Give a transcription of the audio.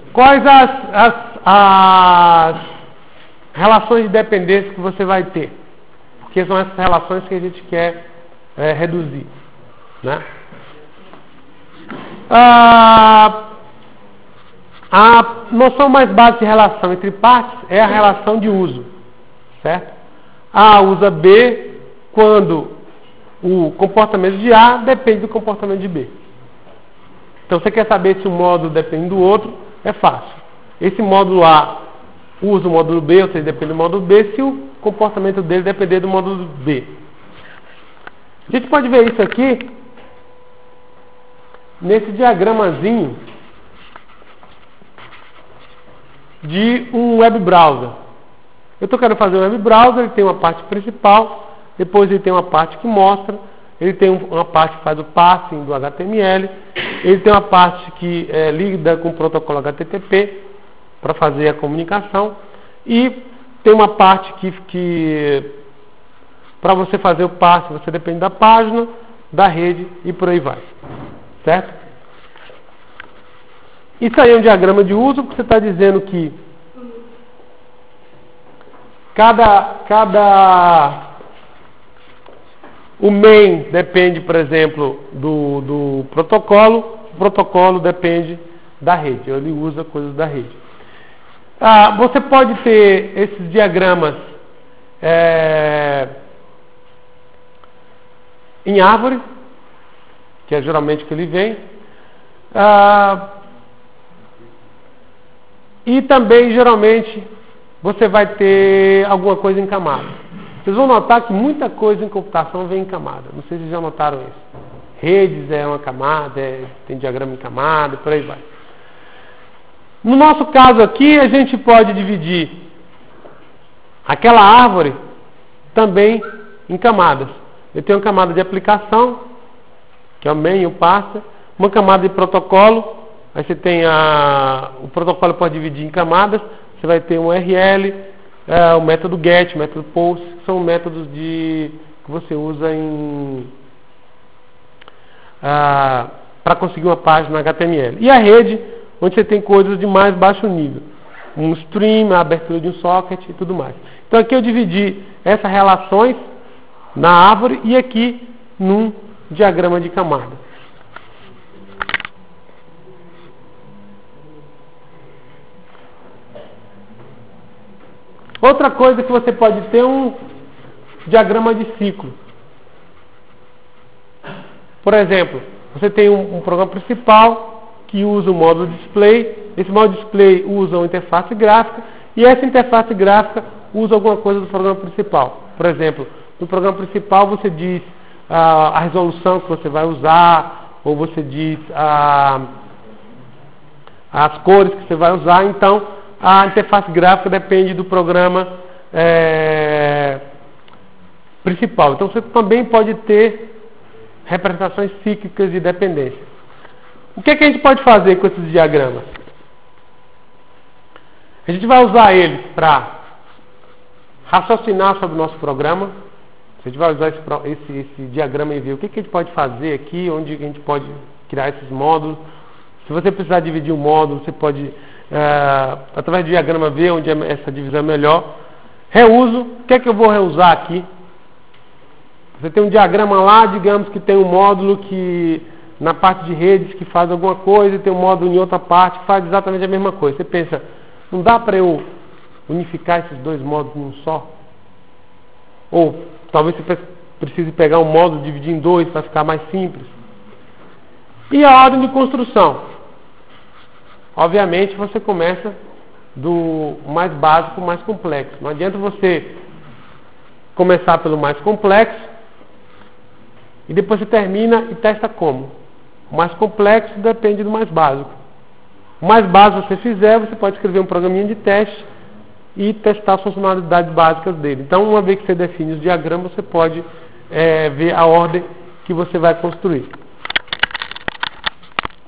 Quais as relações de dependência que você vai ter? Porque são essas relações que a gente quer reduzir, né? A noção mais básica de relação entre partes é a relação de uso, certo? A usa B quando o comportamento de A depende do comportamento de B. Então, você quer saber se um módulo depende do outro, é fácil. Esse módulo A usa o módulo B, ou seja, depende do módulo B, se o comportamento dele depender do módulo B. A gente pode ver isso aqui nesse diagramazinho de um web browser. Eu estou querendo fazer um web browser, ele tem uma parte principal, depois ele tem uma parte que mostra, ele tem uma parte que faz o parsing do HTML, ele tem uma parte que lida com o protocolo HTTP para fazer a comunicação, e tem uma parte que para você fazer o parsing você depende da página, da rede e por aí vai, certo? Isso aí é um diagrama de uso, porque você está dizendo que o main depende, por exemplo, do protocolo, o protocolo depende da rede, ele usa coisas da rede. Você pode ter esses diagramas em árvore, que é geralmente que ele vem, e também, geralmente, você vai ter alguma coisa em camada. Vocês vão notar que muita coisa em computação vem em camada. Não sei se vocês já notaram isso. Redes é uma camada, tem diagrama em camada, por aí vai. No nosso caso aqui, a gente pode dividir aquela árvore também em camadas. Eu tenho uma camada de aplicação, que é o main e o parser, uma camada de protocolo, aí você tem o protocolo pode dividir em camadas, você vai ter um URL, o método GET, o método POST, que são métodos que você usa para conseguir uma página HTML. E a rede, onde você tem coisas de mais baixo nível. Um stream, a abertura de um socket e tudo mais. Então aqui eu dividi essas relações na árvore e aqui num diagrama de camada. Outra coisa que você pode ter um diagrama de ciclo. Por exemplo, você tem um programa principal que usa o módulo display. Esse módulo display usa uma interface gráfica e essa interface gráfica usa alguma coisa do programa principal. Por exemplo, no programa principal você diz a resolução que você vai usar, ou você diz as cores que você vai usar. Então, a interface gráfica depende do programa principal. Então, você também pode ter representações cíclicas de dependência. O que a gente pode fazer com esses diagramas? A gente vai usar eles para raciocinar sobre o nosso programa. A gente vai usar esse diagrama e ver o que a gente pode fazer aqui, onde a gente pode criar esses módulos. Se você precisar dividir um módulo, você pode, através do diagrama, ver onde essa divisão é melhor. Reuso, o que é que eu vou reusar aqui? Você tem um diagrama lá, digamos que tem um módulo que, na parte de redes, que faz alguma coisa, e tem um módulo em outra parte que faz exatamente a mesma coisa. Você pensa, não dá para eu unificar esses dois módulos num só? Ou talvez você precise pegar um módulo e dividir em dois para ficar mais simples. E a ordem de construção? Obviamente você começa do mais básico para o mais complexo. Não adianta você começar pelo mais complexo e depois você termina e testa como. O mais complexo depende do mais básico. O mais básico você fizer, você pode escrever um programinha de teste e testar as funcionalidades básicas dele. Então, uma vez que você define os diagramas, você pode ver a ordem que você vai construir.